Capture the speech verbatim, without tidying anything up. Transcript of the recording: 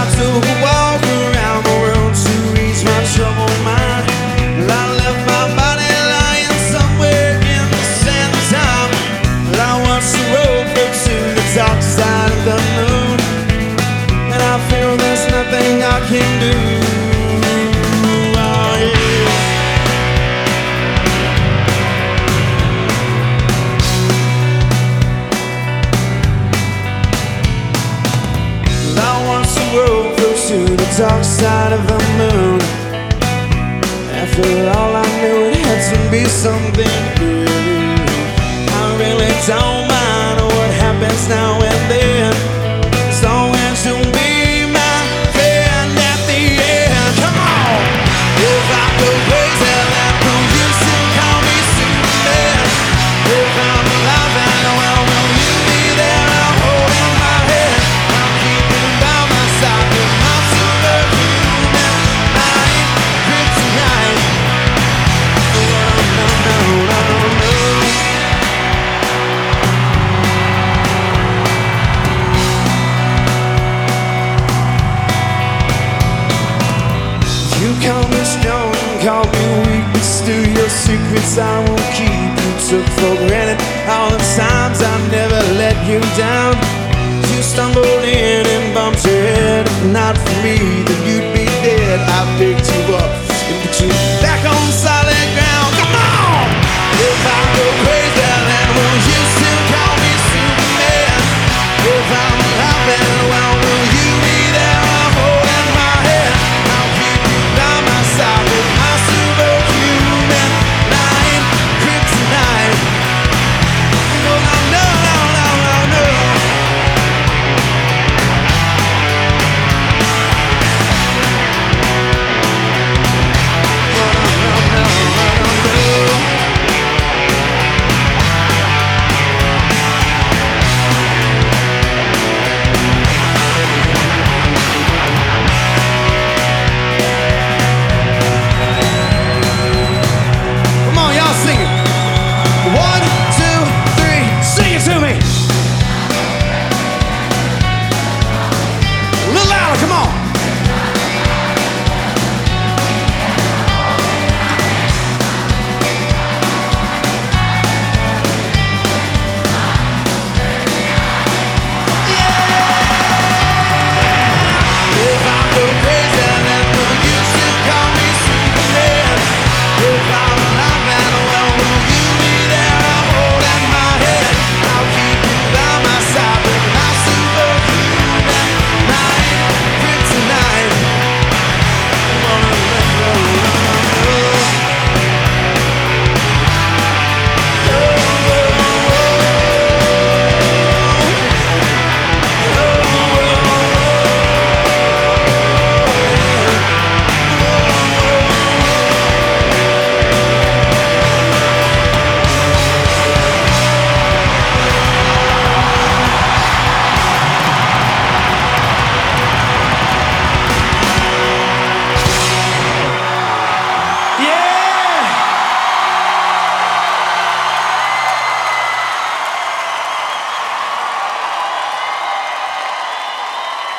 I took a walk around the world to ease my troubled mind. Well, I left my body lying somewhere in the sand of time. Well, I watched the road float to the dark side of the moon, and I feel there's nothing I can do. Oh, yeah. Well, I watched the road float to the dark side of the moon. After all, I knew it had to be something good. I really don't mind what happens now and then, as long as you'll be my friend at the end. Come on! If I go crazy, then will you still call me Superman? If I'm alive and well, will you be there? I'm holding my hand, I'm keeping by my side, 'cause I'm superhuman. I ain't kryptonite. No, no, no, no, no, no. You call me strong, call me weak, but still your secrets I won't keep. You took for granted all the times I never let you down. You stumbled in and bumped your head